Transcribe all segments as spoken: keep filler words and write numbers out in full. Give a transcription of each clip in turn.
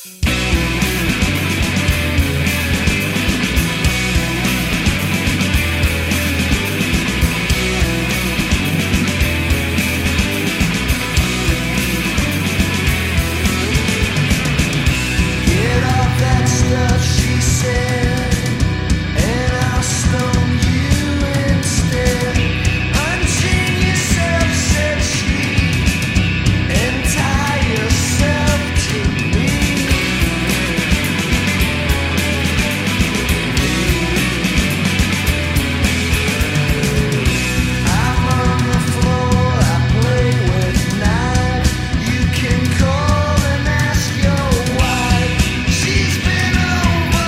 She's been over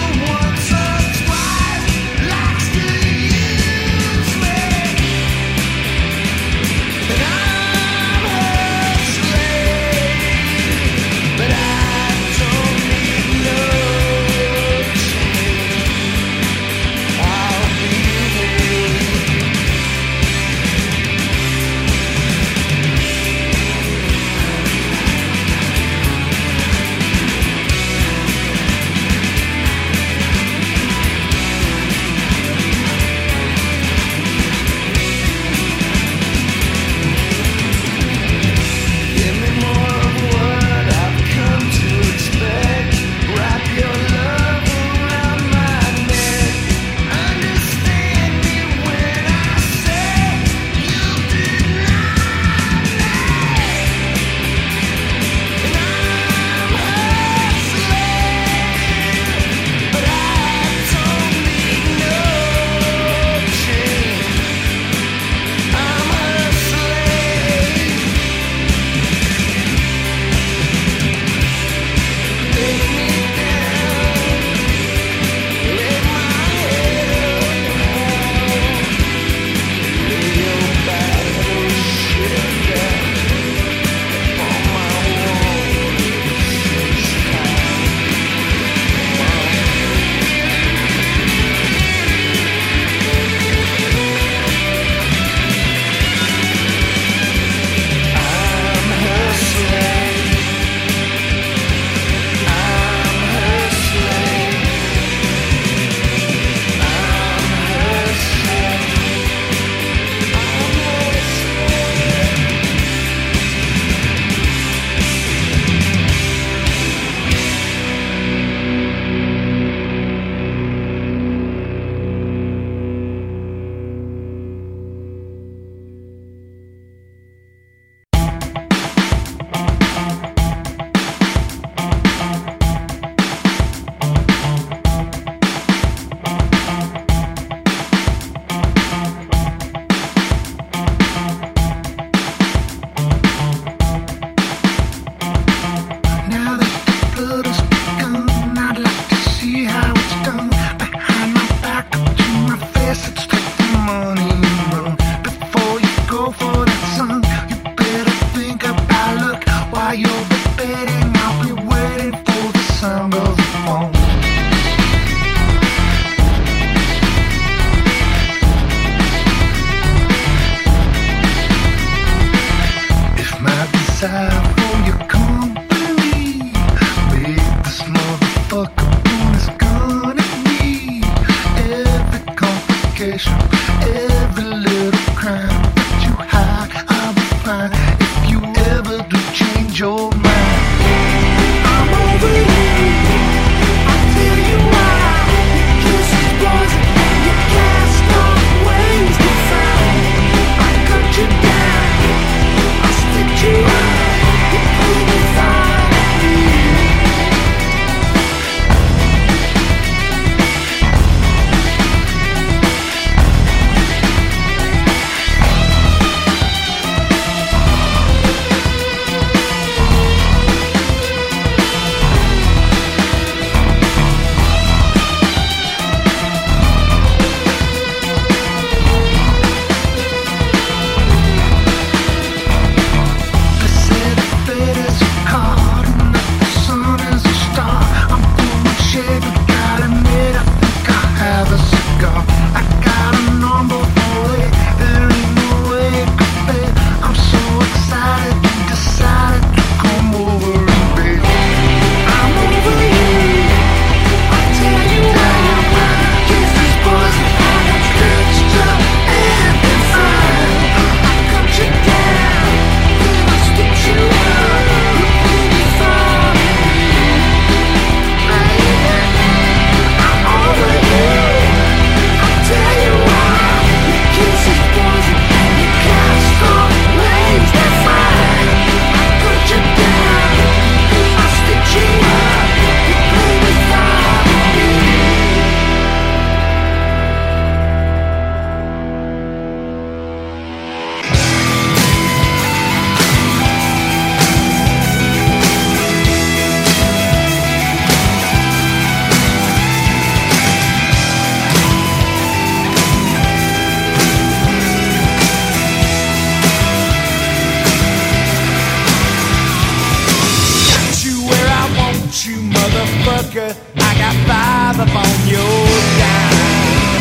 you, motherfucker. I got five up on your dime.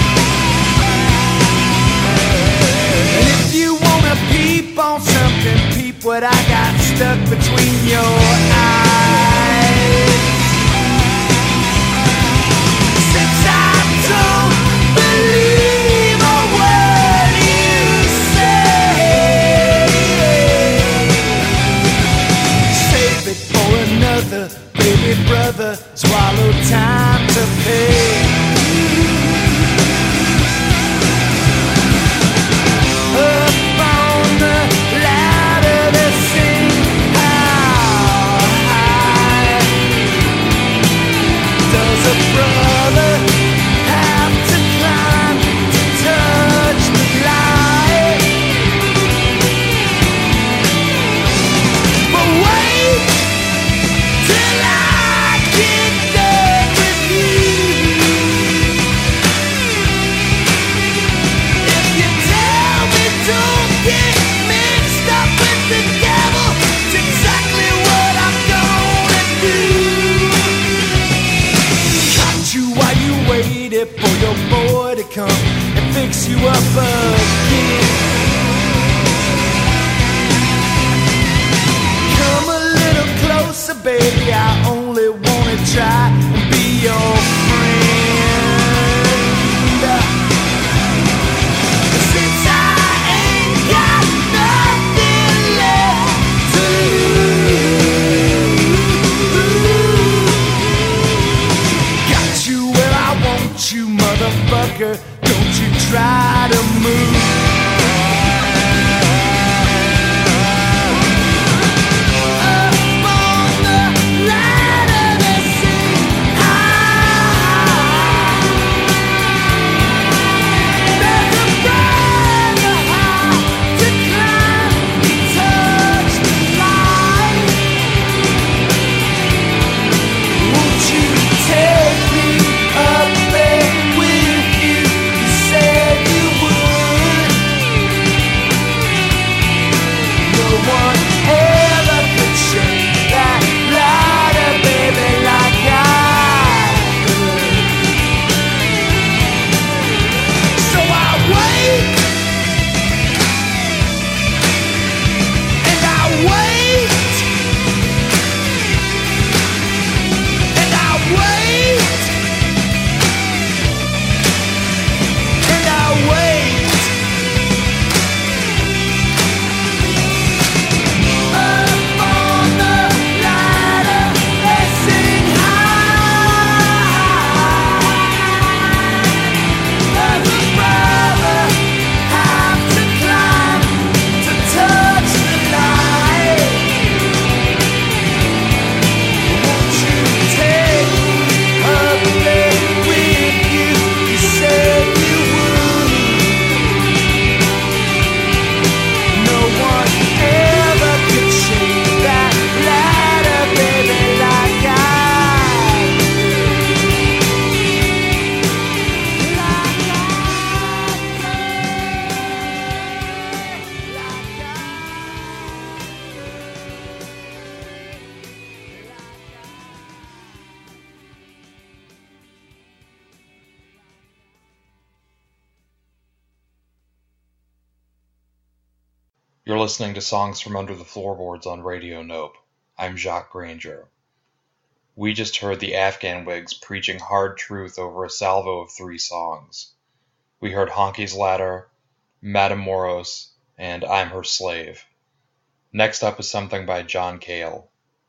And if you wanna peep on something, peep what I got stuck between your eyes. Since I don't believe a word you say, save it for another baby brother. Swallow time to pay. Up on the ladder they sing how high does a brother have to climb to touch the light? But wait till I get done with you. If you tell me don't get mixed up with the devil, it's exactly what I'm gonna do. Caught you while you waited for your boy to come and fix you up again. Come a little closer, baby, I only wanna try and be your friend. Since I ain't got nothing left to lose, got you where I want you, motherfucker. Don't you try to move. Up on the ladder they sing high. There's a brother high to climb to touch the light. Won't you take me up there with you? You said you would. No one ever could shake that lighter, baby, like I could. So I wait, and I wait, and I wait, and I wait. Up on the ladder they sing high. Does a brother have to climb to touch the light? Won't you take me up there with you? You said you would. No one ever could shake that ladder, baby, like I could. Like I You're listening to Songs from Under the Floorboards on Radio Nope. I'm Jacques Granger. We just heard the Afghan Wigs preaching hard truth over a salvo of three songs. We heard Honky's Ladder, Matamoros, and I'm Her Slave. Next up is something by John Cale.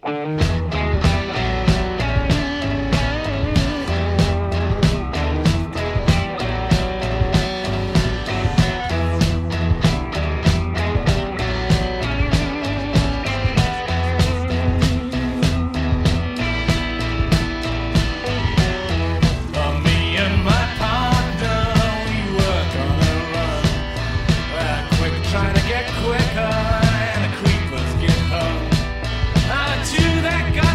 Uh, me and my partner, we work on a run. Uh, quick, trying to get quicker, and the creepers get hung. Uh, to that guy.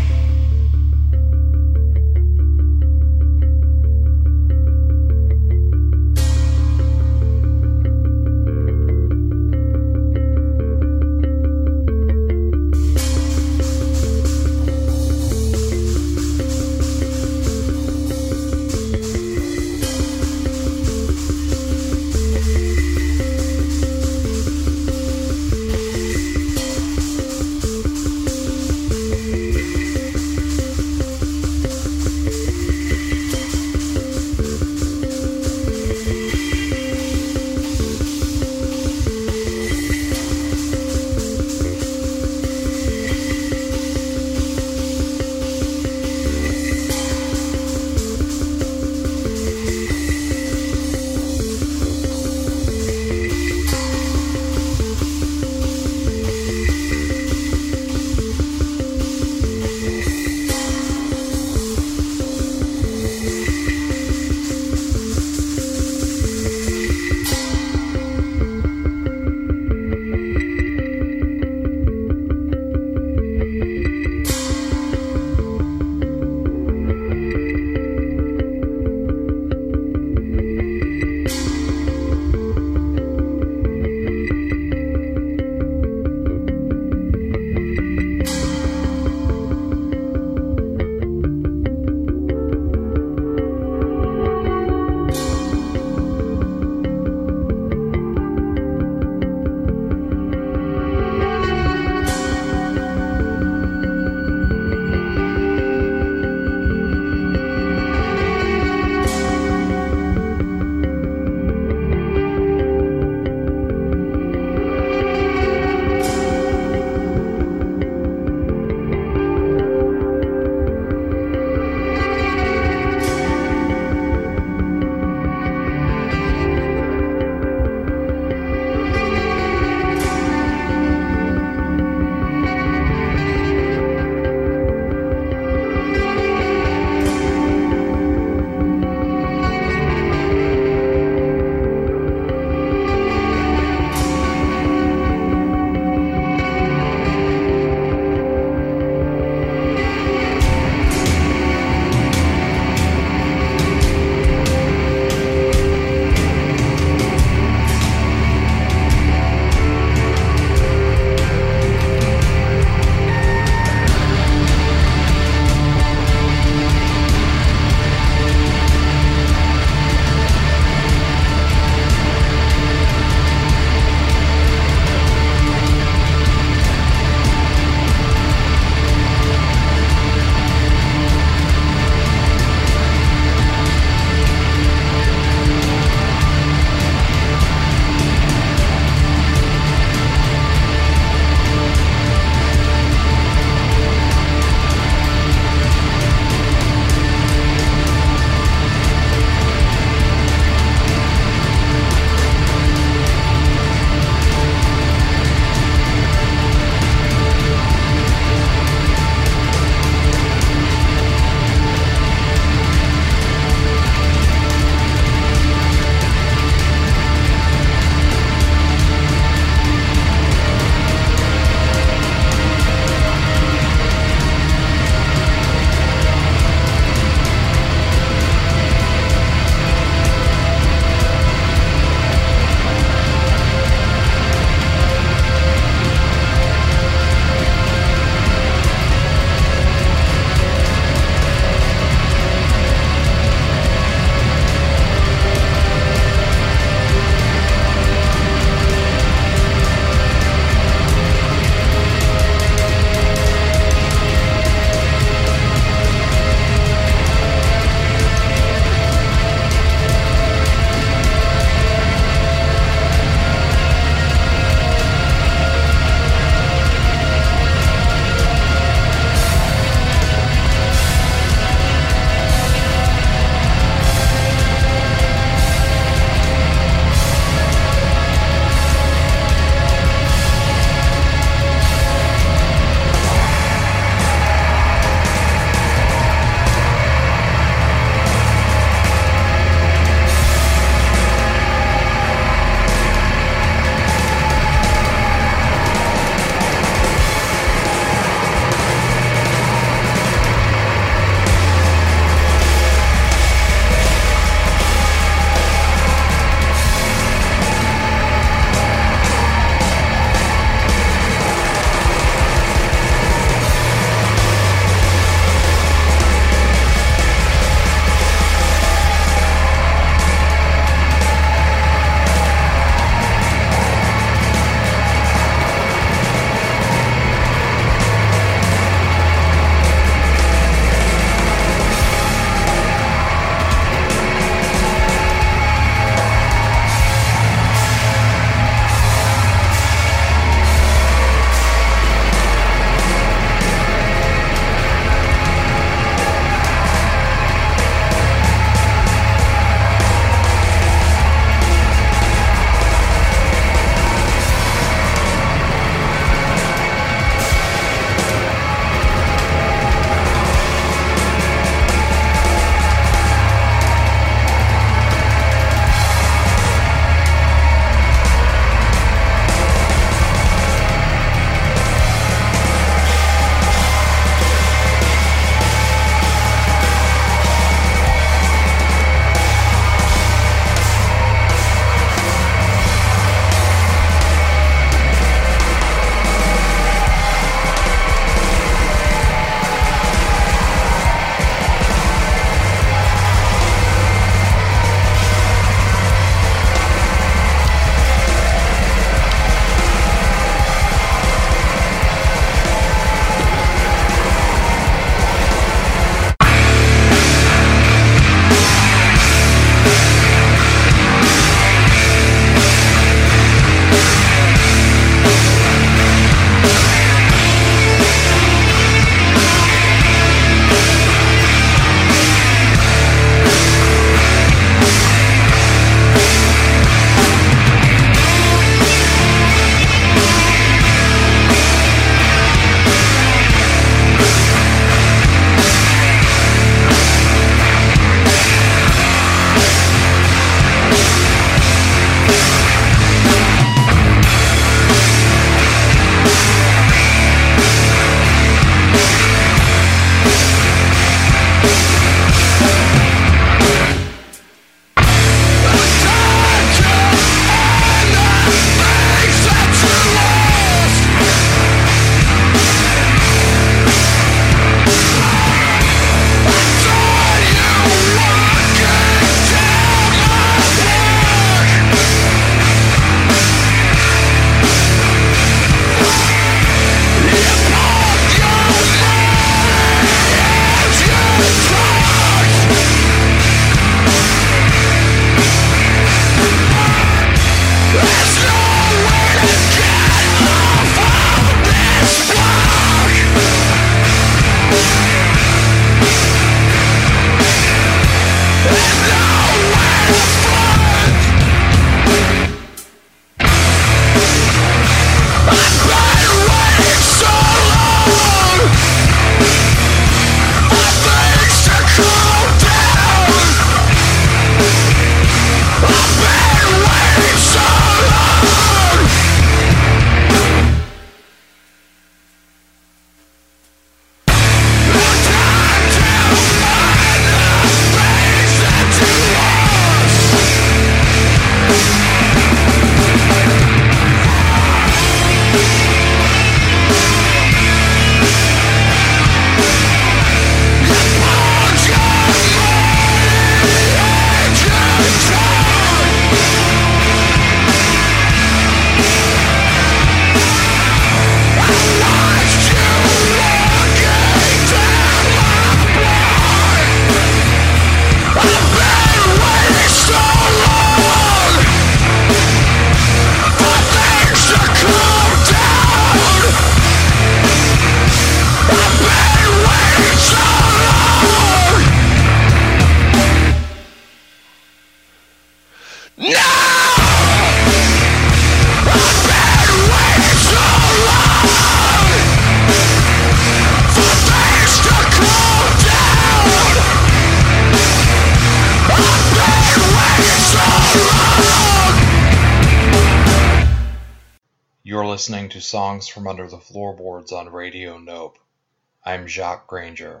You're listening to Songs from Under the Floorboards on Radio Nope. I'm Jacques Granger.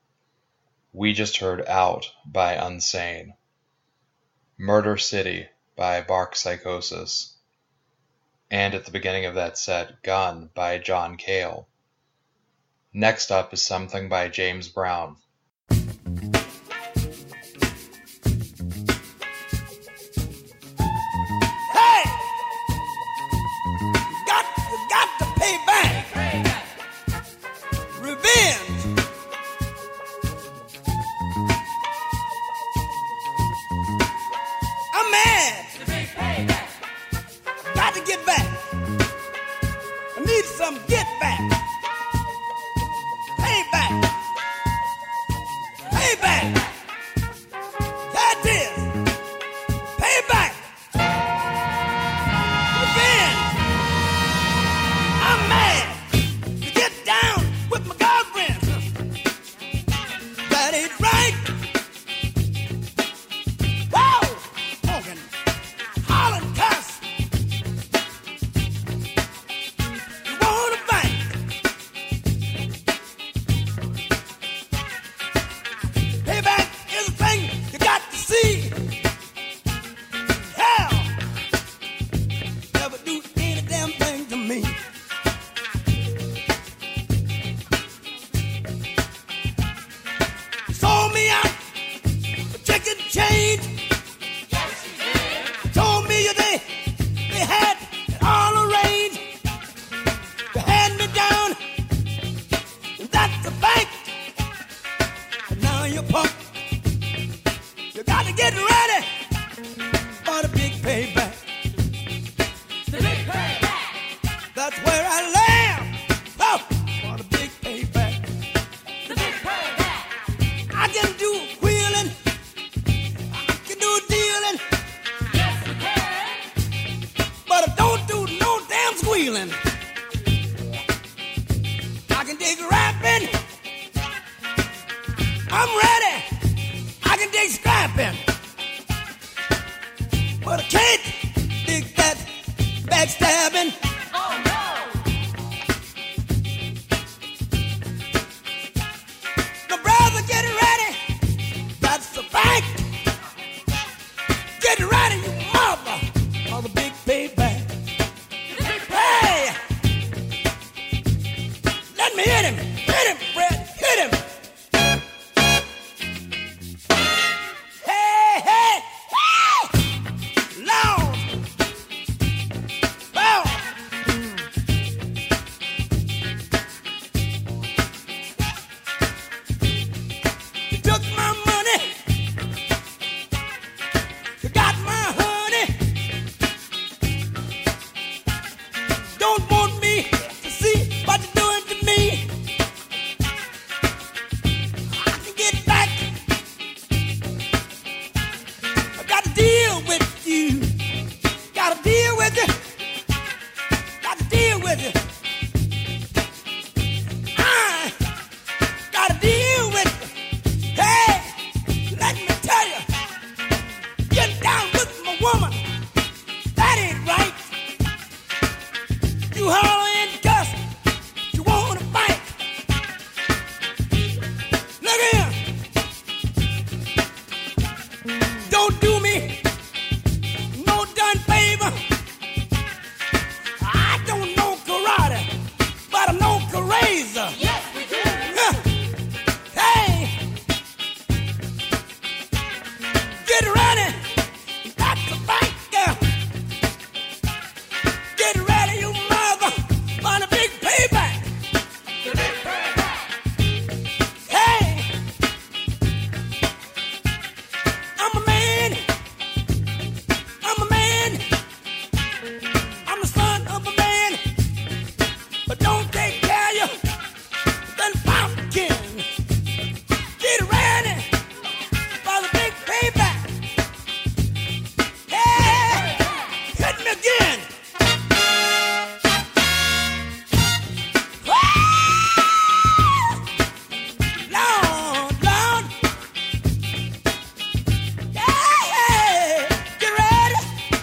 We just heard Out by Unsane, Murder City by Bark Psychosis, and at the beginning of that set, Gun by John Cale. Next up is something by James Brown. again. Lord, Lord. Yeah, get ready.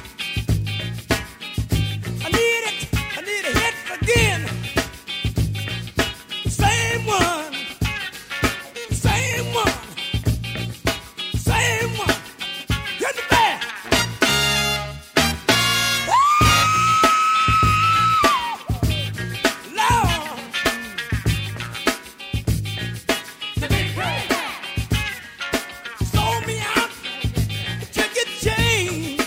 I need it. I need a hit again. Same one. Same one. Same one. Get the back. Lord. Sold me out to get changed.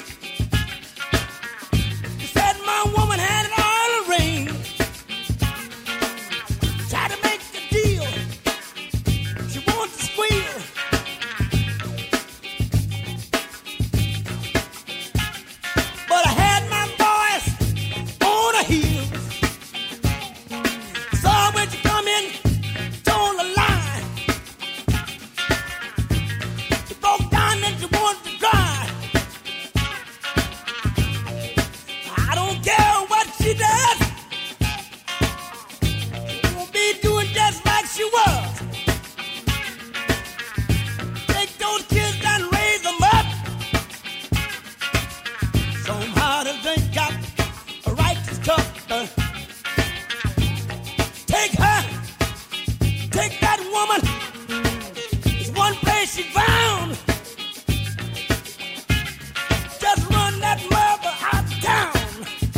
He said my woman had it all arranged. Tried to make a deal. She wants to squeal. But I had my boys on the heels. So when you come in, told a lie. You broke down and you wanted to cry. I don't care what she does. Won't be doing just like she was. Take those kids and raise them up. Somehow the drink got a righteous cup. Uh, Take her, take that woman. It's one place she found. Just run that mother out of town.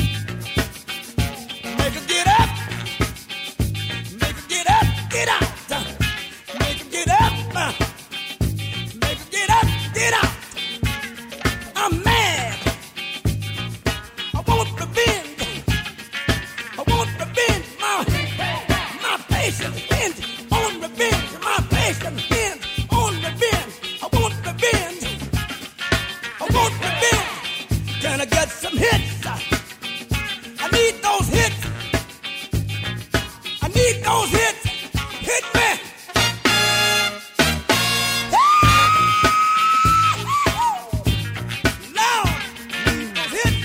Make her get up. Make her get up, get out. Make her get up. uh, Make her get up, get out. I'm mad. I want revenge. I want revenge. My, my patient bent on revenge. My patient bent on revenge. I want revenge. I want revenge. Can I get some hits? I need those hits. I need those hits. Hit me. Now, need those hits.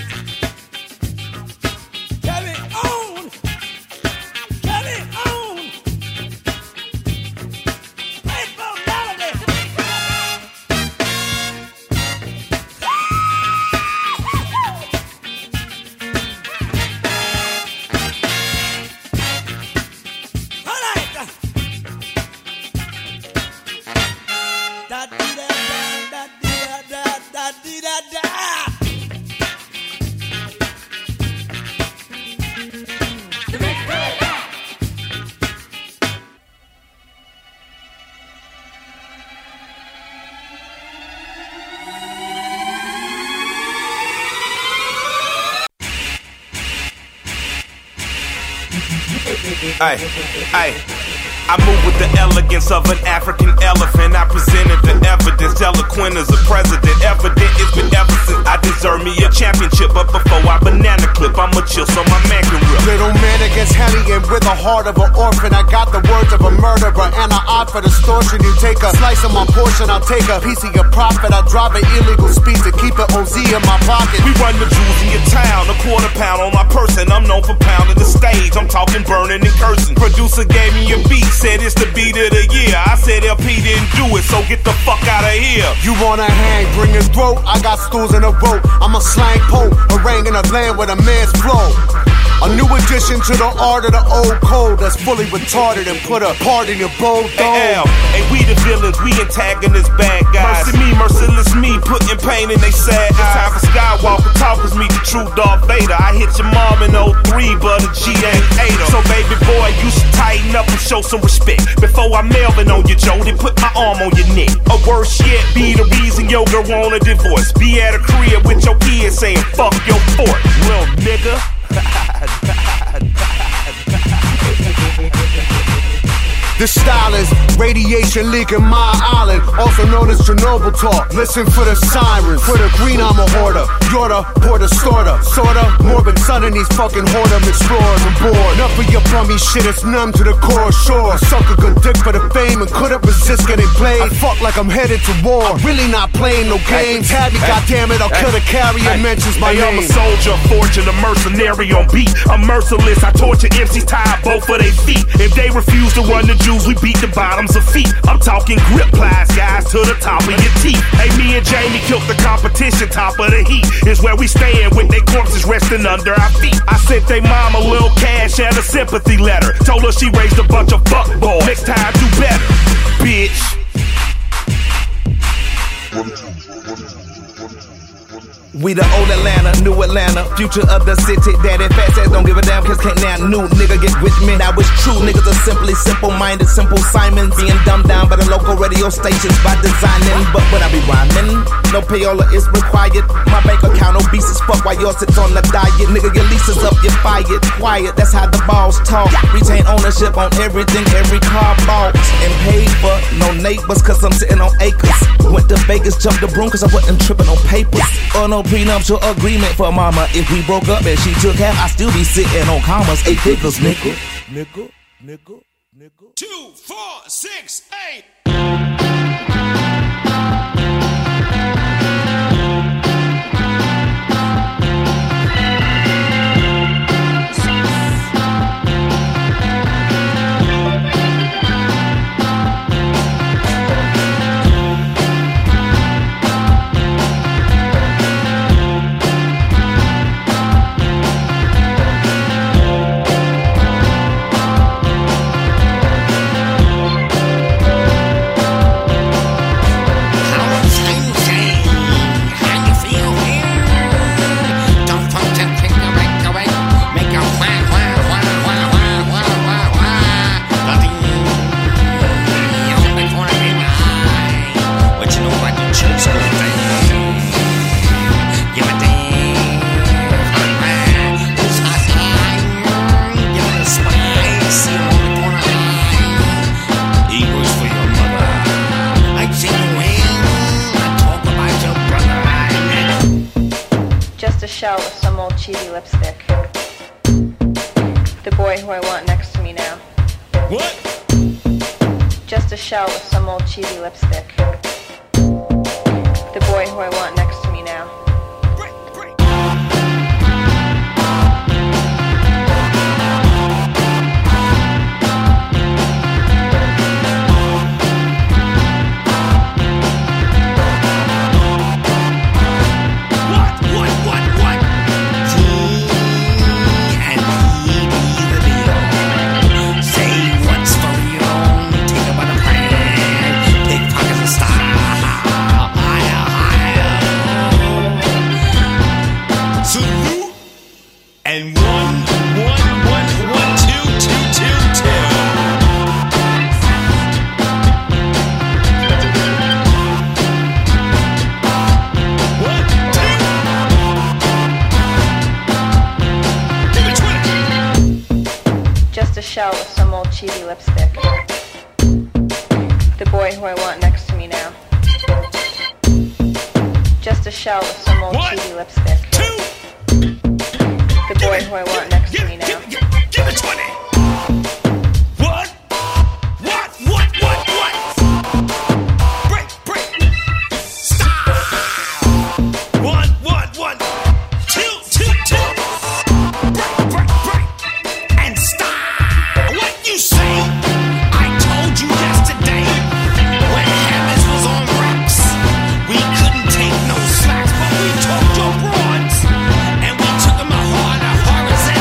Carry on. Carry on. Play for melody. All right. Da dee da da da dee da da da dee da da. Ay, ay. I move with the elegance of an African elephant. I presented the evidence, eloquent as a president. Evident it's been ever since I deserve me a championship. But before I banana clip, I'ma chill so my man can rip. Little man against hellion with a heart of an orphan. I got the words of a murderer and an eye for distortion. You take a slice of my portion, I'll take a piece of your profit. I drive an illegal speed to keep an O Z in my pocket. We run the jewels in your town, a quarter pound on my person. I'm known for pounding the stage, I'm talking burning and cursing. Producer gave me a beat, said it's the beat of the year. I said L P didn't do it, so get the fuck out of here. You wanna hang, bring your throat. I got stools in a rope. I'm a slang pope, haranguing a land with a man's flow. A new addition to the art of the old code that's fully retarded and put a part in your bold dome. Hey, L, hey, we the villains, we antagonists, bad guys. Mercy me, merciless me, putting pain in they sad eyes. It's time for Skywalker talkers, meet the true Darth Vader. I hit your mom in oh three, but a G ain't ate her. So baby boy, you should tighten up and show some respect. Before I Melvin on you, Joe, they put my arm on your neck. Or worse yet, be the reason your girl want a divorce. Be at a crib with your kids saying, fuck your fort, little nigga. This style is radiation leaking my island, also known as Chernobyl talk. Listen for the sirens, for the green I'm a hoarder. You're the porter, sorta, sorta. Morbid son in these fucking whoredom explorers on board. Enough of your bummy shit, it's numb to the core. Sure, I suck a good dick for the fame and couldn't resist getting played. I fuck like I'm headed to war, I'm really not playing no games. Tag me, goddammit, I'll kill the carrier, mentions my name. I'm a soldier, fortune, a mercenary on beat. I'm merciless, I torture M Cs, tie both of their feet. If they refuse to run the Jews, we beat the bottoms of feet. I'm talking grip plies, guys, to the top of your teeth. Hey, me and Jamie killed the competition, top of the heat is where we stand with their corpses resting under our feet. I sent they mom a little cash and a sympathy letter. Told her she raised a bunch of fuck boys. Next time, do better, bitch. We the old Atlanta, new Atlanta, future of the city. Daddy fat says don't give a damn, cause can't now new nigga get with me. Now it's true, niggas are simply simple-minded, simple Simons, being dumbed down by the local radio stations by designing. But when I be rhyming, no payola is required. My bank account obese as fuck while yours sits on the diet. Nigga, your lease is up, you're fired. Quiet, that's how the balls talk. Retain ownership on everything, every car bought and paid for. No neighbors, cause I'm sitting on acres. Went to Vegas, jumped the broom, cause I wasn't tripping on papers. Or no prenuptial agreement for mama. If we broke up and she took half, I still be sitting on commas, eight figures, nigga. Nigga, nigga, nigga. Two, four, six, eight. Shell with some old cheesy lipstick. The boy who I want next to me now. What? Just a shell with some old cheesy lipstick. The boy who I want next to me now. Break, break. Shell with some old cheesy lipstick. The boy who I want next to me now. Just a shell with some old One, cheesy lipstick. Two. The boy who I want next to me now. Give, give, give it twenty. What? What? What? What? What? Break, break. Stop. One, one, one. Two, two, two. Break, break, break. And stop. What you say? I told you yesterday when Hammers was on racks, we couldn't take no slacks, but we took your broads and we took them a harder horizontal.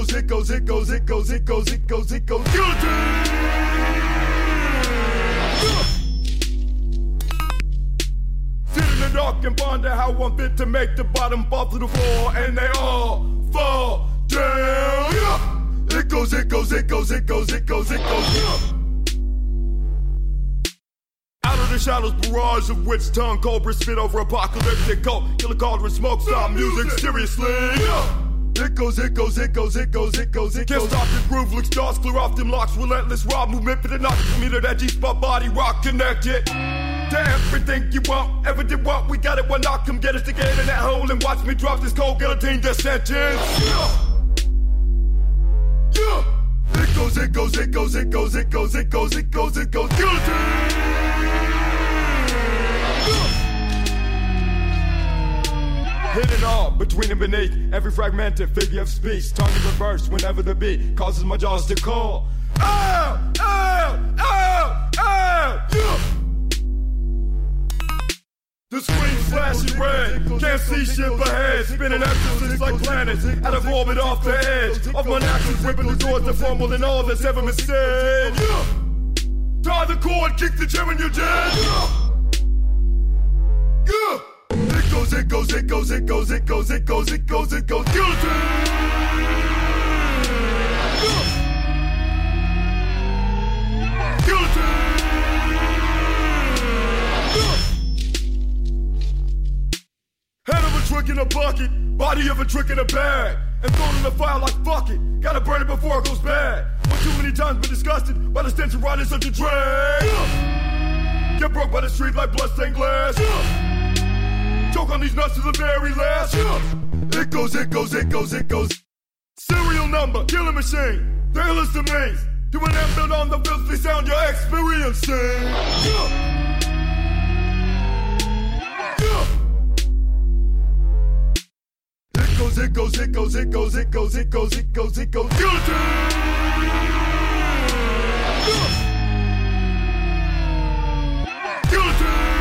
goes, it goes, it goes, it goes, it goes, it goes, it goes, guillotine! Sit in the dark and ponder how I'm fit to make the bottom fall to the floor, and they all fall down. Yeah. It goes, it goes, it goes, it goes, it goes, it goes. Yeah. Out of the shadows, barrage of witch tongue, cobra spit over apocalyptic cold. Killer cauldron, smoke, stop music, seriously. Yeah. It goes, it goes, it goes, it goes, it goes, it goes. Can't stop the groove, looks jaws, clear off them locks. Relentless raw movement for the knock. Me to that G-spot body rock connected. To everything you want, ever did want, we got it. One knock, come get us together in that hole and watch me drop this cold guillotine just sentence. Yeah. Yeah. It goes, it goes, it goes, it goes, it goes, it goes, it goes, it goes, guillotine. Hidden all between and beneath every fragmented figure of speech. Tongue in reverse whenever the beat causes my jaws to call. Ow! Ow! Ow! Ow! Yeah! The screen flashing red, can't see shit ahead. Spinning absences like planets, out of orbit off the edge of my actions, ripping the doors that far more than all that's ever been said. Yeah! Tie the cord, kick the gem and you're dead. Yeah! Yeah! It goes, it goes, it goes, it goes, it goes, it goes, it goes, it goes, guillotine! Guillotine! Head of a trick in a bucket, body of a trick in a bag, and thrown in the fire like fuck it. Gotta burn it before it goes bad. But too many times been disgusted by the stench of riding such a drag. Get broke by the street like bloodstained glass. Choke on these nuts to the very last. Yeah. It goes, it goes, it goes, it goes. Serial number, killing machine. The illest of means. Doing them build on the filthy sound you're experiencing. Yeah. Yeah. It goes, it goes, it goes, it goes, it goes, it goes, it goes, it goes. Guillotine! Yeah. Guillotine!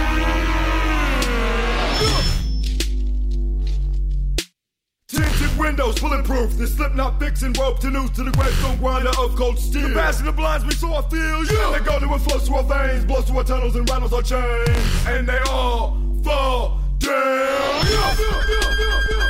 Tinted windows, bulletproof. The slip not fixing rope to noose to the gravestone grinder of cold steel. The passion that blinds me so I feel. Yeah. They go to it flows through our veins, blows through our tunnels and rattles our chains, and they all fall down. Yeah. Yeah. Yeah. Yeah. Yeah.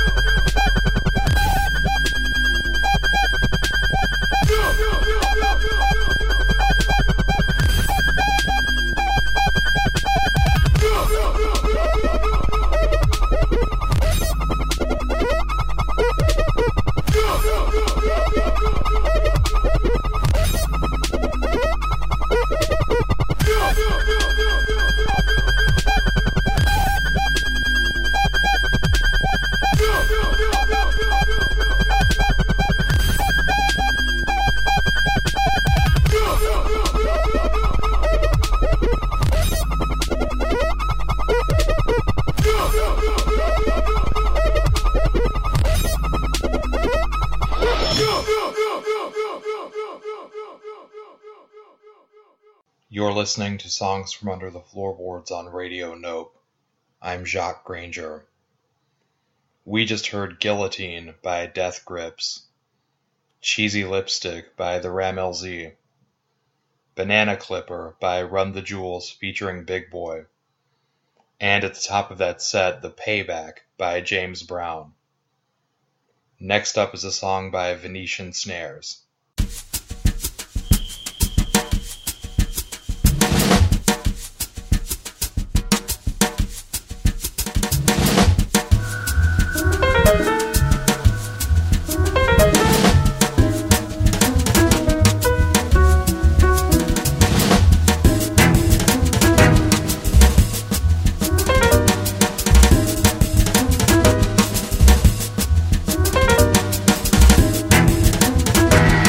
You're listening to Songs from Under the Floorboards on Radio Nope. I'm Jacques Granger. We just heard Guillotine by Death Grips, Cheesy Lipstick by the Ram L Z, Banana Clipper by Run the Jewels featuring Big Boy, and at the top of that set, The Payback by James Brown. Next up is a song by Venetian Snares. We'll be right back.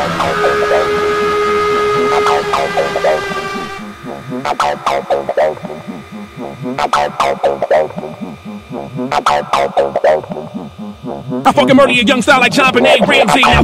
I fucking murder your young style like John Benet Ramsey now.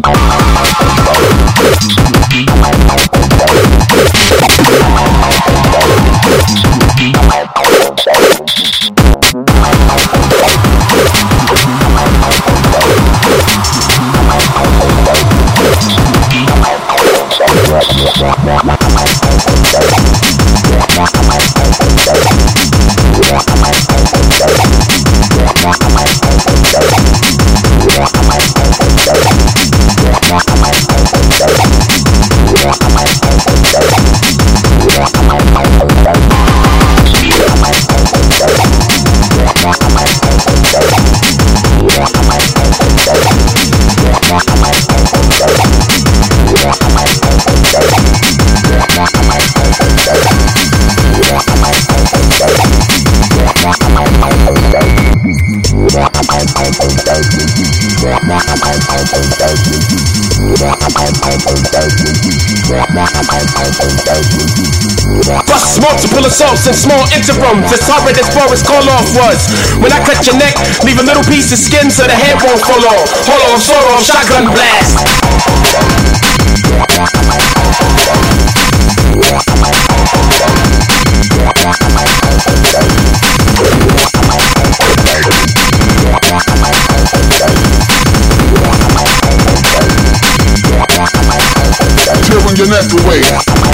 Bust multiple assaults in small intervals as hard as far as call off was. When I cut your neck, leave a little piece of skin so the head won't fall off. Hold on, sort on, shotgun blast. Tearing your neck away.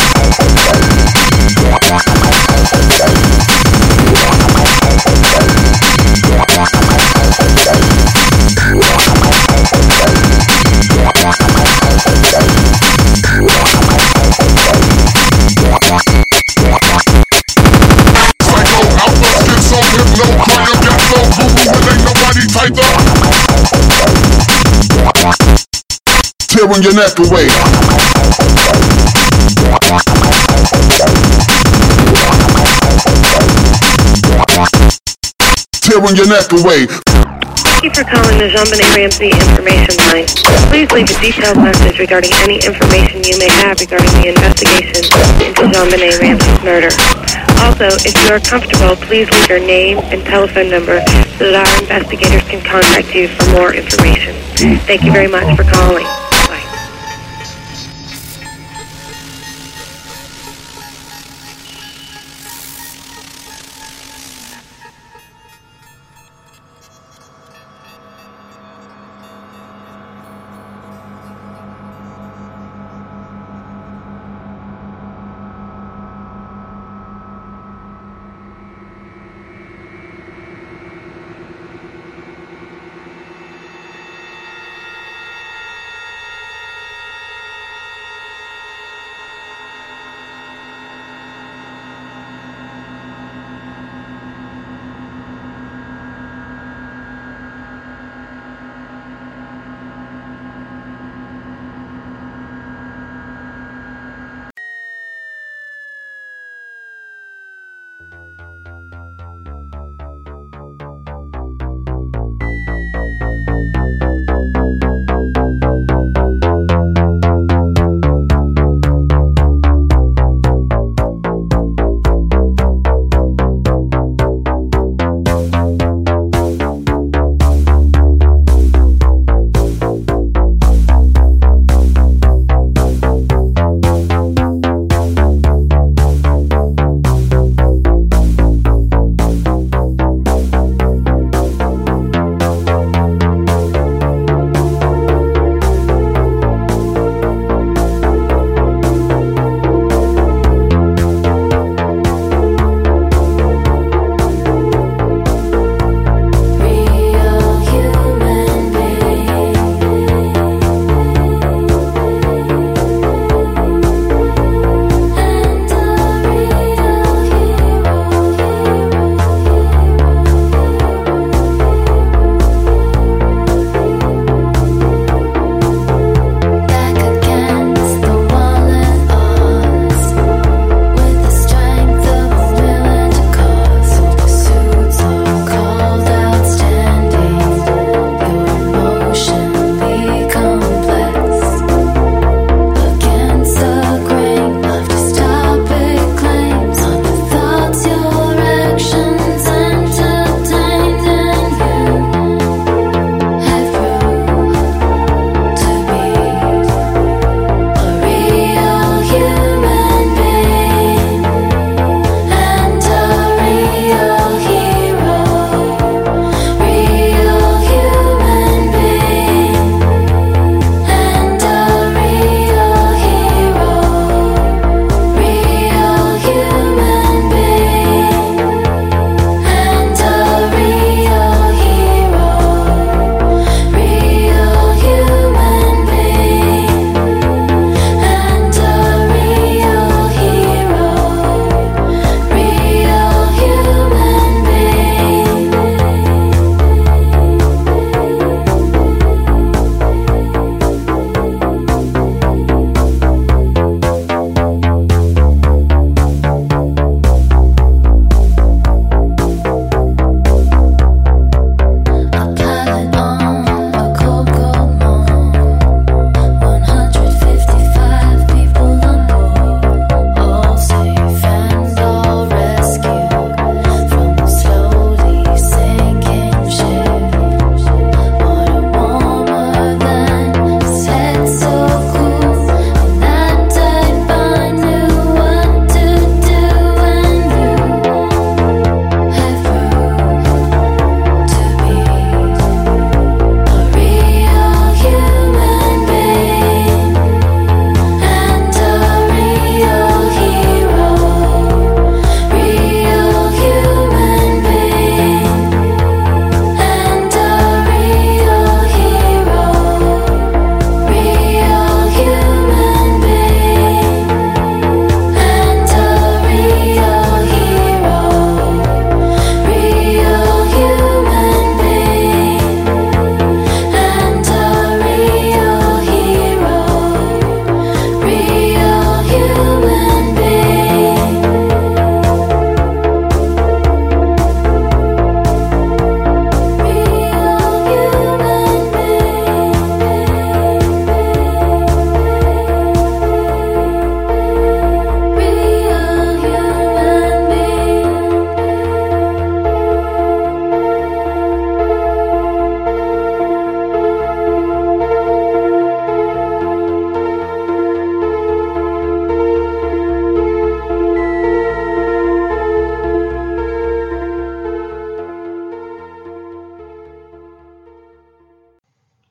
Tearing your neck away. Tearing your neck away. Thank you for calling the JonBenet Ramsey information line. Please leave a detailed message regarding any information you may have regarding the investigation into JonBenet Ramsey's murder. Also, if you are comfortable, please leave your name and telephone number so that our investigators can contact you for more information. Thank you very much for calling.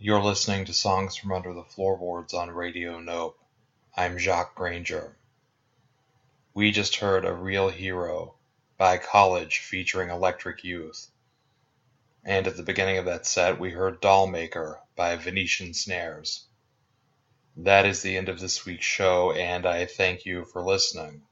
You're listening to Songs from Under the Floorboards on Radio Nope. I'm Jacques Granger. We just heard A Real Hero by College featuring Electric Youth. And at the beginning of that set, we heard Dollmaker by Venetian Snares. That is the end of this week's show, and I thank you for listening.